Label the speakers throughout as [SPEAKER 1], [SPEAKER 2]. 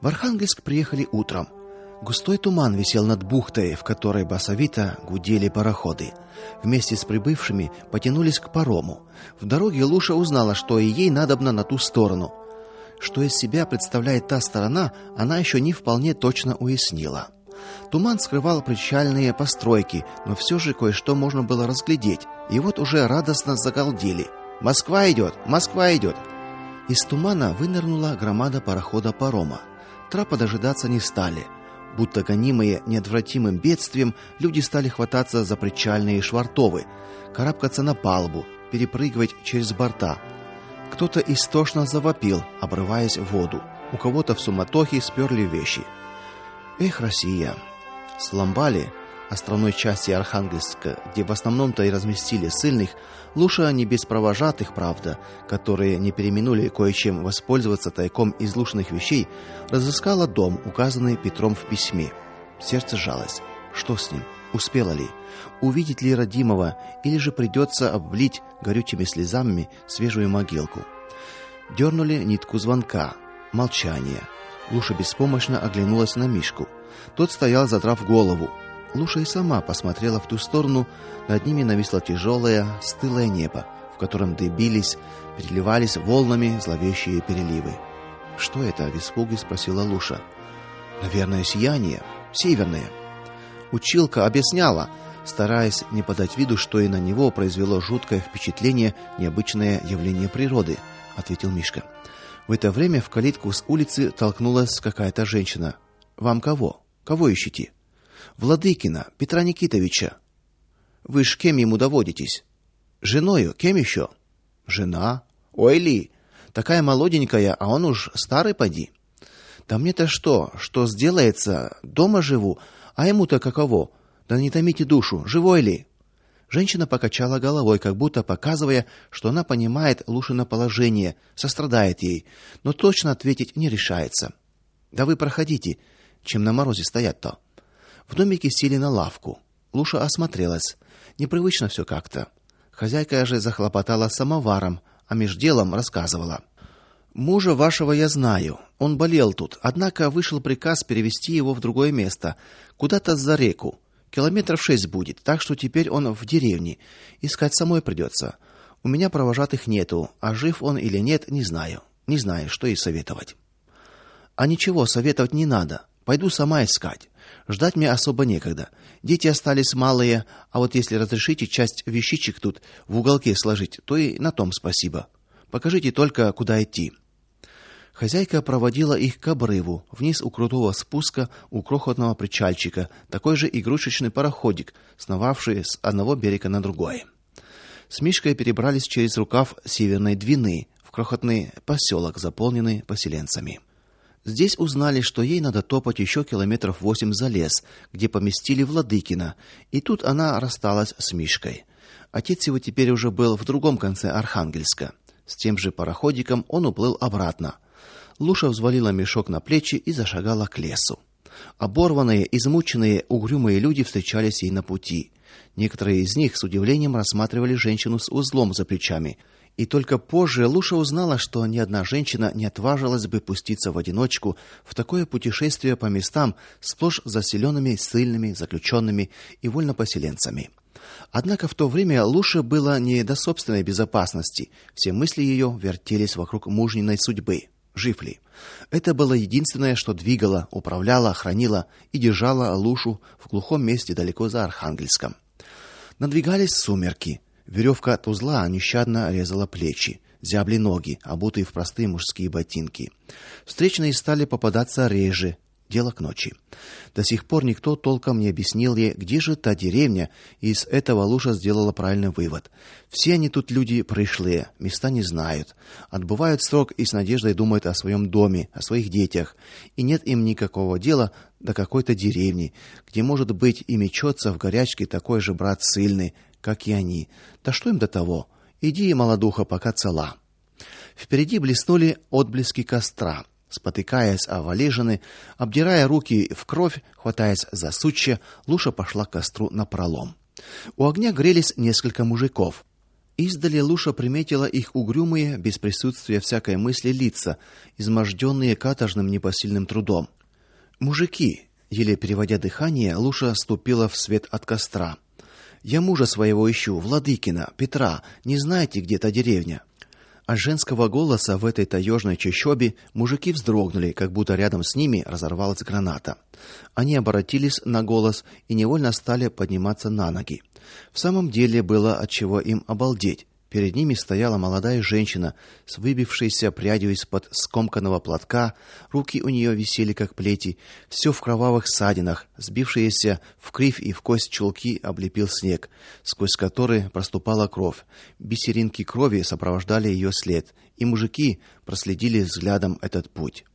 [SPEAKER 1] В Архангельск приехали утром. Густой туман висел над бухтой, в которой басовито гудели пароходы. Вместе с прибывшими потянулись к парому. В дороге Луша узнала, что и ей надобно на ту сторону. Что из себя представляет та сторона, она еще не вполне точно уяснила. Туман скрывал причальные постройки, но все же кое-что можно было разглядеть. И вот уже радостно загалдели: "Москва идет! Москва идет!" Из тумана вынырнула громада парохода-парома. Трапа дожидаться не стали. Будто гонимые неотвратимым бедствием, люди стали хвататься за причальные швартовы, карабкаться на палубу, перепрыгивать через борта. Кто-то истошно завопил, обрываясь в воду. У кого-то в суматохе сперли вещи. Эх, Россия! С Ламбали, островной части Архангельска, где в основном-то и разместили ссыльных, Луша не без провожатых, правда, которые не переминули кое-чем воспользоваться тайком из Лушиных вещей, разыскала дом, указанный Петром в письме. Сердце сжалось. Что с ним? Успела ли? Увидеть ли родимого, или же придется облить горючими слезами свежую могилку? Дернули нитку звонка. Молчание. Луша беспомощно оглянулась на Мишку. Тот стоял, задрав голову. Луша и сама посмотрела в ту сторону. Над ними нависло тяжелое, стылое небо, в котором дыбились, переливались волнами зловещие переливы. "Что это?" в испуге спросила Луша. "Наверное, сияние. Северное." Училка объясняла, стараясь не подать виду, что и на него произвело жуткое впечатление необычное явление природы, ответил Мишка. В это время в калитку с улицы толкнулась какая-то женщина. "Вам кого? Кого ищете?" "Владыкина, Петра Никитовича." "Вы ж кем ему доводитесь?" "Женою, кем еще?" "Жена? Ой ли, такая молоденькая, а он уж старый поди." "Да мне-то что сделается? Дома живу, а ему-то каково? Да не томите душу, живой ли?" Женщина покачала головой, как будто показывая, что она понимает Лушино положение, сострадает ей, но точно ответить не решается. "Да вы проходите, чем на морозе стоять-то." В домике сели на лавку. Луша осмотрелась. Непривычно все как-то. Хозяйка же захлопотала самоваром, а меж делом рассказывала: "Мужа вашего я знаю. Он болел тут, однако вышел приказ перевести его в другое место, куда-то за реку. Километров 6 будет, так что теперь он в деревне. Искать самой придется. У меня провожатых нету, а жив он или нет, не знаю. Не знаю, что и советовать." "А ничего советовать не надо. Пойду сама искать. Ждать мне особо некогда. Дети остались малые, а вот если разрешите часть вещичек тут в уголке сложить, то и на том спасибо. Покажите только, куда идти." Хозяйка проводила их к обрыву, вниз у крутого спуска у крохотного причальчика, такой же игрушечный пароходик, сновавший с одного берега на другой. С Мишкой перебрались через рукав Северной Двины в крохотный поселок, заполненный поселенцами. Здесь узнали, что ей надо топать еще километров 8 за лес, где поместили Владыкина, и тут она рассталась с Мишкой. Отец его теперь уже был в другом конце Архангельска. С тем же пароходиком он уплыл обратно. Луша взвалила мешок на плечи и зашагала к лесу. Оборванные, измученные, угрюмые люди встречались ей на пути. Некоторые из них с удивлением рассматривали женщину с узлом за плечами. И только позже Луша узнала, что ни одна женщина не отважилась бы пуститься в одиночку в такое путешествие по местам, сплошь заселенными ссыльными, заключенными и вольнопоселенцами. Однако в то время Луше было не до собственной безопасности. Все мысли ее вертелись вокруг мужниной судьбы. Жив ли? Это было единственное, что двигало, управляло, хранило и держало Лушу в глухом месте далеко за Архангельском. Надвигались сумерки. Веревка от узла нещадно резала плечи, зябли ноги, обутые в простые мужские ботинки. Встречные стали попадаться реже. Дело к ночи. До сих пор никто толком не объяснил ей, где же та деревня, и из этого Луша сделала правильный вывод. Все они тут люди пришлые, места не знают, отбывают срок и с надеждой думают о своем доме, о своих детях, и нет им никакого дела до какой-то деревни, где, может быть, и мечется в горячке такой же брат ссыльный, как и они. Да что им до того? Иди, молодуха, пока цела. Впереди блеснули отблески костра. Спотыкаясь о валежины, обдирая руки в кровь, хватаясь за сучья, Луша пошла к костру напролом. У огня грелись несколько мужиков. Издали Луша приметила их угрюмые, без присутствия всякой мысли лица, изможденные каторжным непосильным трудом. Мужики, еле переводя дыхание, Луша ступила в свет от костра. Я мужа своего ищу, Владыкина, Петра. Не знаете, где та деревня? От женского голоса в этой таежной чащобе мужики вздрогнули, как будто рядом с ними разорвалась граната. Они обратились на голос и невольно стали подниматься на ноги. В самом деле было от чего им обалдеть. Перед ними стояла молодая женщина с выбившейся прядью из-под скомканного платка, руки у нее висели как плети, все в кровавых ссадинах, сбившиеся в кривь и в кость чулки облепил снег, сквозь который проступала кровь. Бисеринки крови сопровождали ее след, и мужики проследили взглядом этот путь.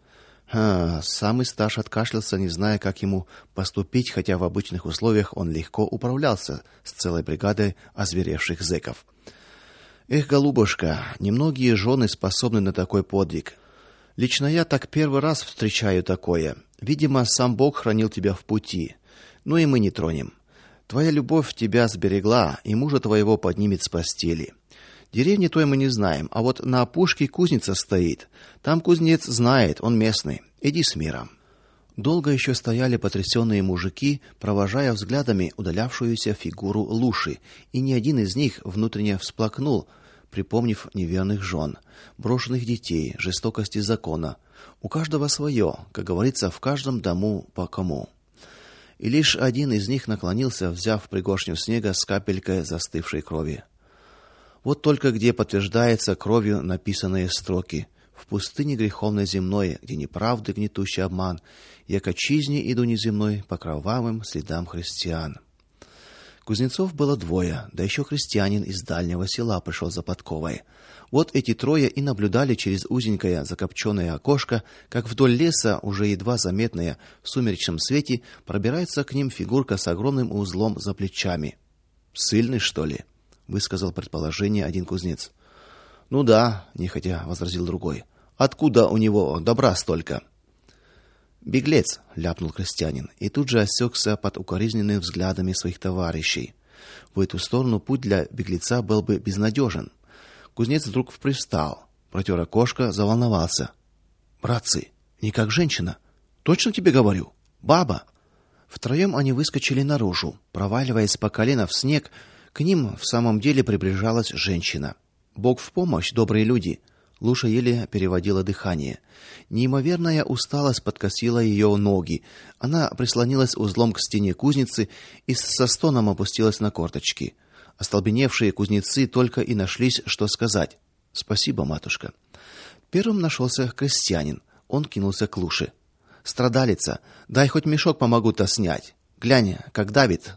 [SPEAKER 1] Самый старший откашлялся, не зная, как ему поступить, хотя в обычных условиях он легко управлялся с целой бригадой озверевших зэков. Эх, голубушка, немногие жены способны на такой подвиг. Лично я так первый раз встречаю такое. Видимо, сам Бог хранил тебя в пути. Ну и мы не тронем. Твоя любовь тебя сберегла, и мужа твоего поднимет с постели. Деревни той мы не знаем, а вот на опушке кузница стоит. Там кузнец знает, он местный. Иди с миром. Долго еще стояли потрясенные мужики, провожая взглядами удалявшуюся фигуру Луши, и ни один из них внутренне всплакнул, припомнив неверных жен, брошенных детей, жестокости закона. У каждого свое, как говорится, в каждом дому по кому. И лишь один из них наклонился, взяв пригоршню снега с капелькой застывшей крови. Вот только где подтверждается кровью написанные строки: в пустыне греховной земной, где неправды гнетущий обман, я к отчизне иду неземной по кровавым следам христиан. Кузнецов было двое, да еще крестьянин из дальнего села пришел за подковой. Вот эти трое и наблюдали через узенькое закопченное окошко, как вдоль леса, уже едва заметная в сумеречном свете, пробирается к ним фигурка с огромным узлом за плечами. «Ссыльный, что ли?» — высказал предположение один кузнец. «Ну да», — нехотя возразил другой. «Откуда у него добра столько?» «Беглец», — ляпнул крестьянин, и тут же осекся под укоризненными взглядами своих товарищей. В эту сторону путь для беглеца был бы безнадежен. Кузнец вдруг привстал, протер окошко, заволновался. «Братцы, не как женщина. Точно тебе говорю? Баба!» Втроем они выскочили наружу. Проваливаясь по колено в снег, к ним в самом деле приближалась женщина. «Бог в помощь, добрые люди!» Луша еле переводила дыхание. Неимоверная усталость подкосила ее ноги. Она прислонилась узлом к стене кузницы и со стоном опустилась на корточки. Остолбеневшие кузнецы только и нашлись, что сказать. «Спасибо, матушка». Первым нашелся крестьянин. Он кинулся к Луше. «Страдалица, дай хоть мешок помогу-то снять. Глянь, как давит».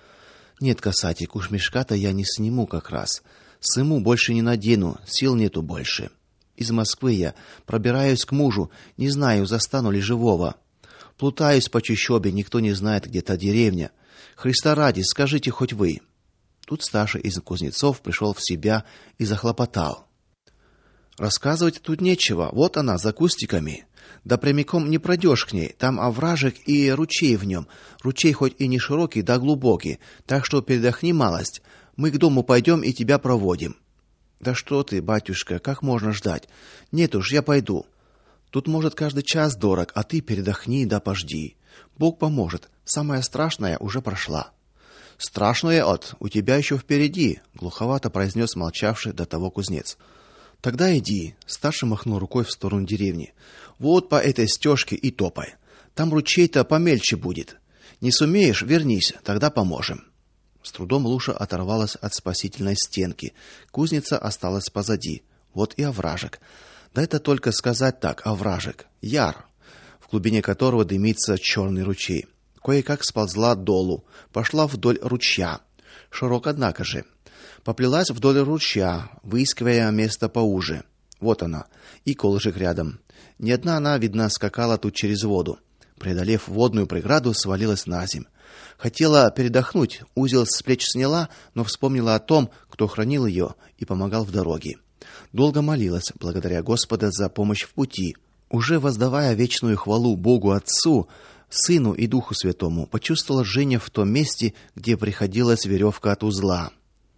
[SPEAKER 1] «Нет, касатик, уж мешка-то я не сниму как раз. Сыму больше не надену, сил нету больше. Из Москвы я пробираюсь к мужу, не знаю, застану ли живого. Плутаюсь по чащобе, никто не знает, где та деревня. Христа ради, скажите хоть вы». Тут старший из кузнецов пришел в себя и захлопотал. «Рассказывать тут нечего, вот она, за кустиками. Да прямиком не пройдешь к ней, там овражек и ручей в нем. Ручей хоть и не широкий, да глубокий, так что передохни малость. Мы к дому пойдем и тебя проводим». «Да что ты, батюшка, как можно ждать? Нет уж, я пойду. Тут, может, каждый час дорог, а ты передохни да пожди. Бог поможет, самое страшное уже прошла». «Страшное у тебя еще впереди», — глуховато произнес молчавший до того кузнец. «Тогда иди», — старший махнул рукой в сторону деревни. «Вот по этой стежке и топай. Там ручей-то помельче будет. Не сумеешь — вернись, тогда поможем». С трудом Луша оторвалась от спасительной стенки. Кузница осталась позади. Вот и овражек. Да это только сказать так, овражек. Яр, в глубине которого дымится черный ручей. Кое-как сползла долу, пошла вдоль ручья. Широк, однако же. Поплелась вдоль ручья, выискивая место поуже. Вот она, и колышек рядом. Не одна она, видно, скакала тут через воду. Преодолев водную преграду, свалилась наземь. Хотела передохнуть, узел с плеч сняла, но вспомнила о том, кто хранил ее и помогал в дороге. Долго молилась, благодаря Господа за помощь в пути. Уже воздавая вечную хвалу Богу Отцу, Сыну и Духу Святому, почувствовала жжение в том месте, где приходилась веревка от узла.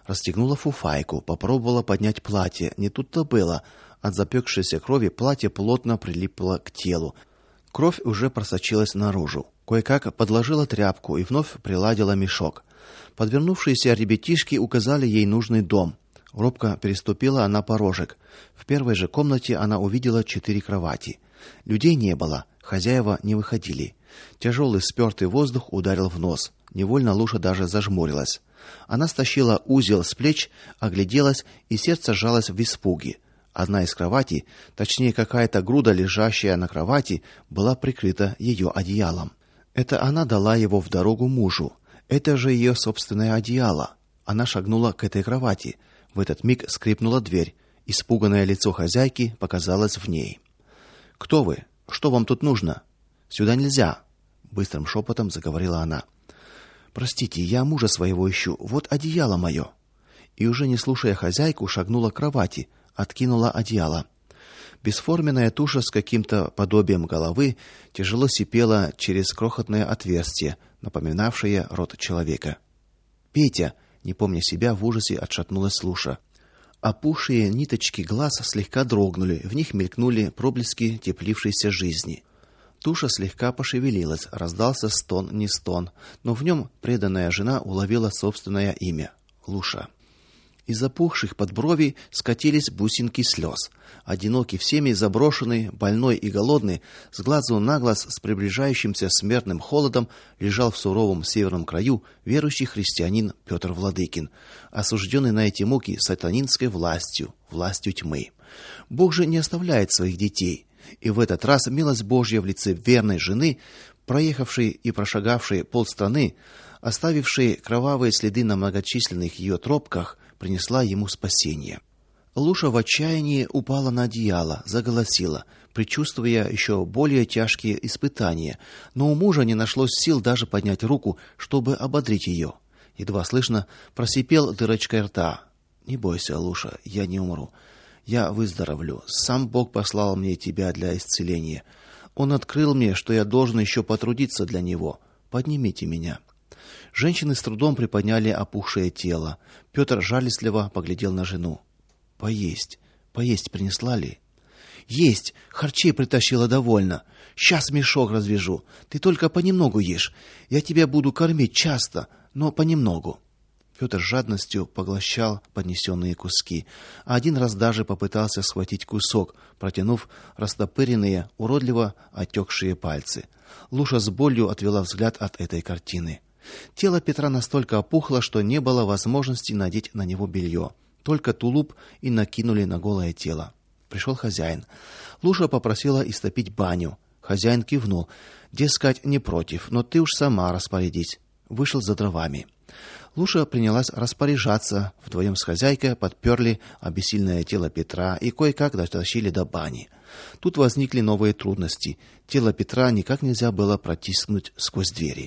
[SPEAKER 1] Расстегнула фуфайку, попробовала поднять платье. Не тут-то было. От запекшейся крови платье плотно прилипло к телу. Кровь уже просочилась наружу. Кое-как подложила тряпку и вновь приладила мешок. Подвернувшиеся ребятишки указали ей нужный дом. Робко переступила она порожек. В первой же комнате она увидела 4 кровати. Людей не было, хозяева не выходили. Тяжелый спёртый воздух ударил в нос. Невольно Луша даже зажмурилась. Она стащила узел с плеч, огляделась, и сердце сжалось в испуге. Одна из кроватей, точнее какая-то груда, лежащая на кровати, была прикрыта ее одеялом. Это она дала его в дорогу мужу. Это же ее собственное одеяло. Она шагнула к этой кровати. В этот миг скрипнула дверь. Испуганное лицо хозяйки показалось в ней. Кто вы? Что вам тут нужно? Сюда нельзя, быстрым шепотом заговорила она. Простите, я мужа своего ищу. Вот одеяло мое. И уже не слушая хозяйку, шагнула к кровати, откинула одеяло. Бесформенная туша с каким-то подобием головы тяжело сипела через крохотное отверстие, напоминавшее рот человека. Петя, не помня себя, в ужасе отшатнулась Луша. Опухшие ниточки глаз слегка дрогнули, в них мелькнули проблески теплившейся жизни. Туша слегка пошевелилась, раздался стон, не стон, но в нем преданная жена уловила собственное имя Луша. Из опухших подбровий скатились бусинки слез. Одинокий, всеми заброшенный, больной и голодный, с глазу на глаз с приближающимся смертным холодом лежал в суровом северном краю верующий христианин Петр Владыкин, осужденный на эти муки сатанинской властью тьмы. Бог же не оставляет своих детей, и в этот раз милость Божья в лице верной жены, проехавшей и прошагавшей полстраны, оставившей кровавые следы на многочисленных ее тропках, принесла ему спасение. Луша в отчаянии упала на одеяло, заголосила, предчувствуя еще более тяжкие испытания, но у мужа не нашлось сил даже поднять руку, чтобы ободрить ее. Едва слышно просипел дырочкой рта: "Не бойся, Луша, я не умру. Я выздоровлю. Сам Бог послал мне тебя для исцеления. Он открыл мне, что я должен еще потрудиться для него. Поднимите меня". Женщины с трудом приподняли опухшее тело. Петр жалостливо поглядел на жену. Поесть принесла ли? Есть, харчей притащила довольно. Сейчас мешок развяжу. Ты только понемногу ешь. Я тебя буду кормить часто, но понемногу. Петр с жадностью поглощал поднесенные куски, а один раз даже попытался схватить кусок, протянув растопыренные, уродливо отекшие пальцы. Луша с болью отвела взгляд от этой картины. Тело Петра настолько опухло, что не было возможности надеть на него белье. Только тулуп и накинули на голое тело. Пришел хозяин. Луша попросила истопить баню. Хозяин кивнул. Дескать, не против, но ты уж сама распорядись. Вышел за дровами. Луша принялась распоряжаться. Вдвоем с хозяйкой подперли обессильное тело Петра и кое-как дотащили до бани. Тут возникли новые трудности. Тело Петра никак нельзя было протиснуть сквозь двери.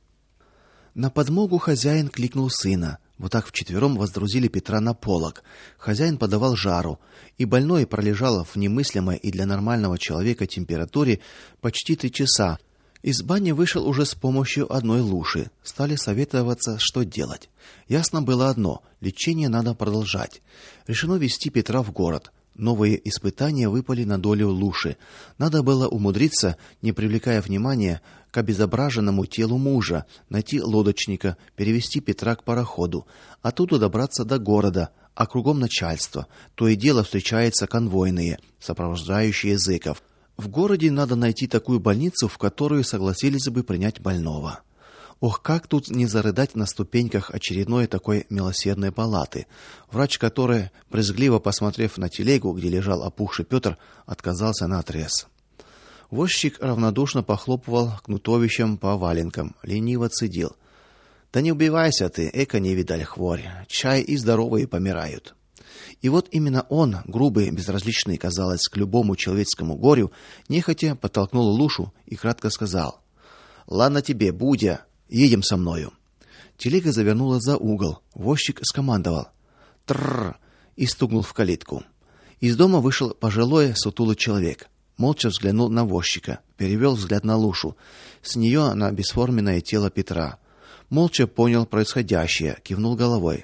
[SPEAKER 1] На подмогу хозяин кликнул сына. Вот так вчетвером воздрузили Петра на полог. Хозяин подавал жару, и больной пролежал в немыслимой и для нормального человека температуре почти 3 часа. Из бани вышел уже с помощью одной Луши. Стали советоваться, что делать. Ясно было одно: лечение надо продолжать. Решено везти Петра в город. Новые испытания выпали на долю Луши. Надо было умудриться, не привлекая внимания к обезображенному телу мужа, найти лодочника, перевести Петра к пароходу, оттуда добраться до города, а кругом начальство. То и дело встречаются конвойные, сопровождающие зэков. В городе надо найти такую больницу, в которую согласились бы принять больного. Ох, как тут не зарыдать на ступеньках очередной такой милосердной палаты. Врач, который, брезгливо посмотрев на телегу, где лежал опухший Петр, отказался наотрез. Возчик равнодушно похлопывал кнутовищем по валенкам, лениво цедил: "Да не убивайся ты, эко не видаль хворь. Чай и здоровые помирают". И вот именно он, грубый, безразличный, казалось, к любому человеческому горю, нехотя подтолкнул Лушу и кратко сказал: "Ладно тебе, Будя, едем со мною". Телега завернула за угол. Возчик скомандовал: "Тррр!" и стукнул в калитку. Из дома вышел пожилой сутулый человек. Молча взглянул на возчика, перевел взгляд на Лушу, с нее на бесформенное тело Петра. Молча понял происходящее, кивнул головой.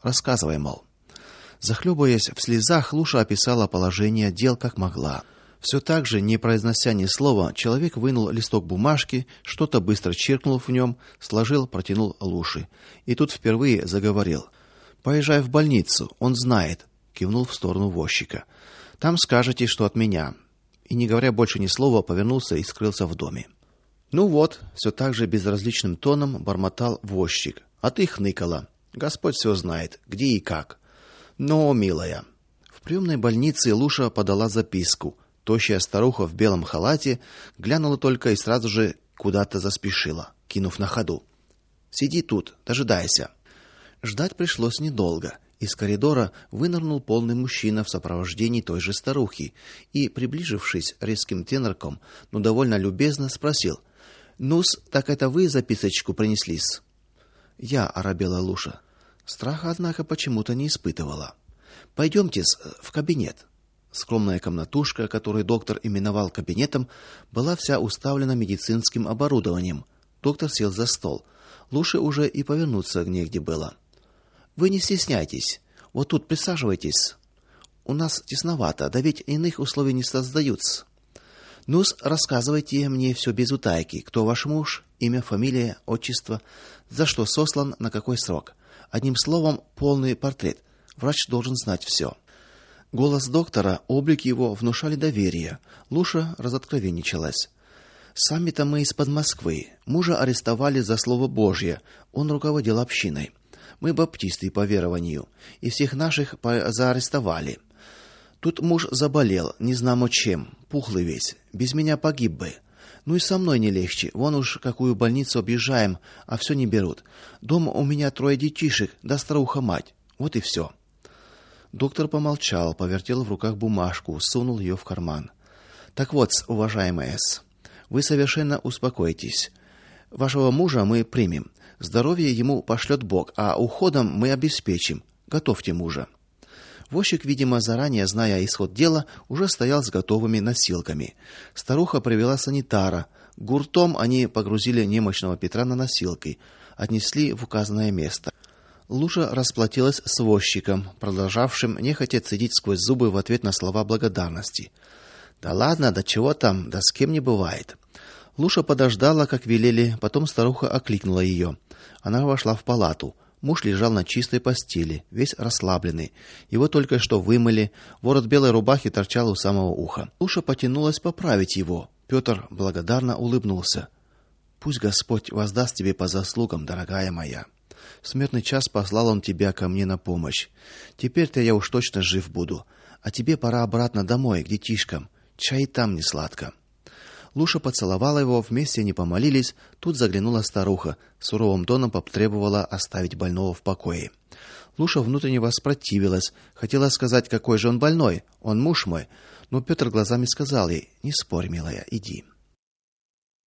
[SPEAKER 1] Рассказывай, мол. Захлебываясь в слезах, Луша описала положение дел как могла. Все так же, не произнося ни слова, человек вынул листок бумажки, что-то быстро чиркнул в нем, сложил, протянул Луше. И тут впервые заговорил. Поезжай в больницу, он знает, кивнул в сторону возчика. Там скажете, что от меня. И не говоря больше ни слова, повернулся и скрылся в доме. Ну вот, все так же безразличным тоном бормотал возчик. А ты хныкала. Господь все знает, где и как. Но, милая, в приемной больнице Луша подала записку. Тощая старуха в белом халате глянула только и сразу же куда-то заспешила, кинув на ходу: "Сиди тут, дожидайся". Ждать пришлось недолго. Из коридора вынырнул полный мужчина в сопровождении той же старухи и, приближившись резким тенорком, но довольно любезно спросил: "Ну-с, так это вы записочку принесли-с?" "Я", оробела Луша. Страха, однако, почему-то не испытывала. "Пойдемте-с в кабинет". Скромная комнатушка, которую доктор именовал кабинетом, была вся уставлена медицинским оборудованием. Доктор сел за стол. Луше уже и повернуться негде было. "Вы не стесняйтесь. Вот тут присаживайтесь. У нас тесновато, да ведь иных условий не создаются. Ну-с, рассказывайте мне все без утайки. Кто ваш муж, имя, фамилия, отчество, за что сослан, на какой срок. Одним словом, полный портрет. Врач должен знать все". Голос доктора, облик его внушали доверие. Луша разоткровенничалась. "Сами-то мы из-под Москвы. Мужа арестовали за слово Божье. Он руководил общиной. Мы баптисты по верованию, и всех наших заарестовали. Тут муж заболел, не знамо чем, пухлый весь. Без меня погиб бы. Ну и со мной не легче. Вон уж какую больницу объезжаем, а все не берут. Дома у меня 3 детишек, да старуха-мать. Вот и все". Доктор помолчал, повертел в руках бумажку, сунул ее в карман. "Так вот, уважаемая С, вы совершенно успокойтесь. Вашего мужа мы примем. Здоровье ему пошлет Бог, а уходом мы обеспечим. Готовьте мужа". Возчик, видимо, заранее зная исход дела, уже стоял с готовыми носилками. Старуха привела санитара. Гуртом они погрузили немощного Петра на носилки, отнесли в указанное место. Луша расплатилась с возчиком, продолжавшим нехотя цедить сквозь зубы в ответ на слова благодарности. "Да ладно, да чего там, да с кем не бывает". Луша подождала, как велели, потом старуха окликнула ее. Она вошла в палату. Муж лежал на чистой постели, весь расслабленный. Его только что вымыли, ворот белой рубахи торчал у самого уха. Луша потянулась поправить его. Петр благодарно улыбнулся. "Пусть Господь воздаст тебе по заслугам, дорогая моя. В смертный час послал он тебя ко мне на помощь. Теперь-то я уж точно жив буду. А тебе пора обратно домой, к детишкам. Чай там не сладко". Луша поцеловала его, вместе они помолились. Тут заглянула старуха, суровым тоном потребовала оставить больного в покое. Луша внутренне воспротивилась, хотела сказать, какой же он больной, он муж мой, но Петр глазами сказал ей: "Не спорь, милая, иди".